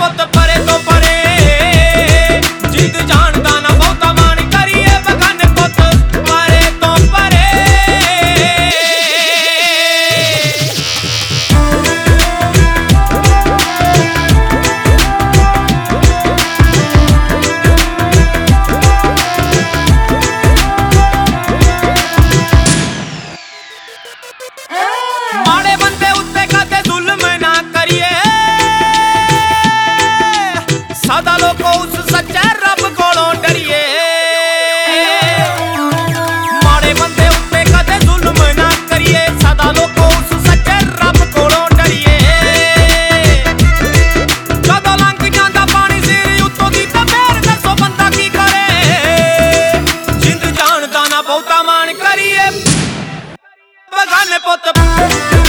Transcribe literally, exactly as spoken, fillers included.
ਪੁੱਤ ਪਰੇ ਤੋਂ ਪਰੇ ਜਿੰਦ ਜਾਣਦਾ ਨਾ ਬਹੁਤਾ ਮਾਣ ਕਰੀਏ ਬਗਾਨੇ ਪੁੱਤ ਪਰੇ ਤੋਂ ਪਰੇ ਮਾੜੇ ਬੰਦੇ ਉੱਤੇ ਕਦੇ ਜ਼ੁਲਮ ਨਾ ਕਰੀਏ ਸਦਾ ਲੋਕੋ ਉਸ ਸੱਚੇ ਰੱਬ ਕੋਲੋਂ ਡਰੀਏ ਮਾੜੇ ਬੰਦੇ ਉੱਤੇ ਕਦੇ ਜ਼ੁਲਮ ਨਾ ਕਰੀਏ ਸਦਾ ਲੋਕੋ ਉਸ ਸੱਚੇ ਰੱਬ ਕੋਲੋਂ ਡਰੀਏ ਜਦੋਂ ਲੰਘ ਜਾਂਦਾ ਪਾਣੀ ਸਿਰ ਉੱਤੋਂ ਦੀ ਤਾਂ ਫੇਰ ਦੱਸੋ ਬੰਦਾ ਕੀ ਕਰੇ ਜਿੰਦ ਜਾਣਦਾ ਨਾ ਬਹੁਤਾ ਮਾਣ ਕਰੀਏ ਬਗਾਨੇ ਪੁੱਤ